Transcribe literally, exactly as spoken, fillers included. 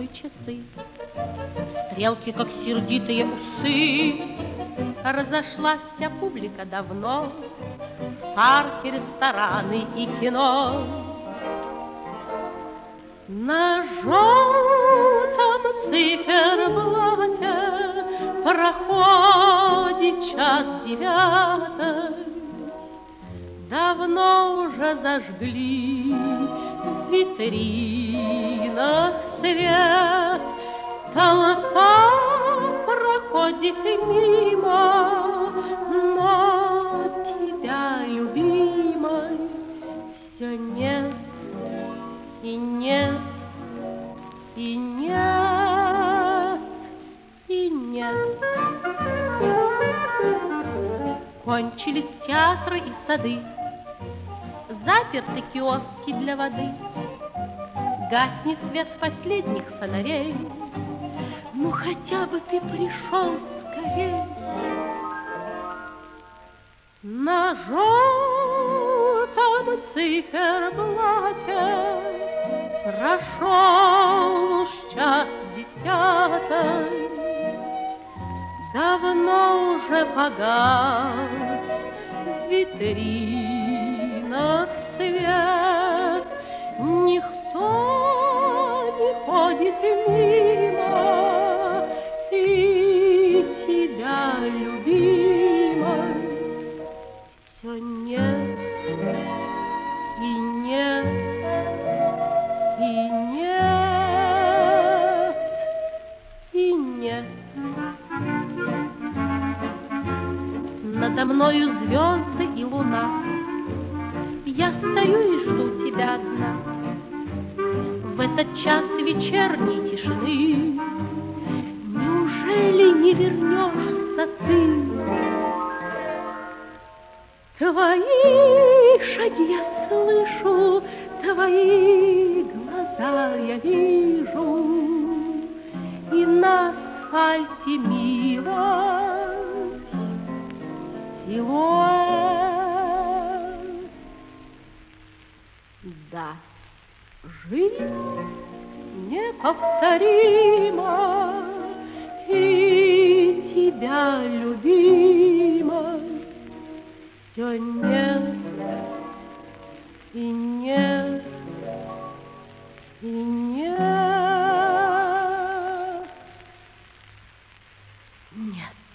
стеклянные часы. Стрелки, как сердитые усы. Разошлась вся публика давно, в парке, рестораны и кино. На желтом циферблате проходит час девятый. Давно уже зажгли в витринах свет. Толпа проходит мимо, но тебя, любимой, все нет и нет, и нет, и нет. Кончились театры и сады, заперты киоски для воды, гаснет свет последних фонарей. Ну хотя бы ты пришел скорей. На желтом циферблате прошел уж час десятый. Давно уже погас в витринах свет. Никто не ходит мимо, и тебя, любимой, все нет и нет, и нет, и нет. Надо мною звезды и луна. Я стою и жду тебя одна. В этот час вечерней тишины неужели не вернешься ты? Твои шаги я слышу, твои глаза я вижу, и на асфальте милый силуэт. Да, жизнь неповторима, и тебя, любимой, все нет и нет, и нет, нет.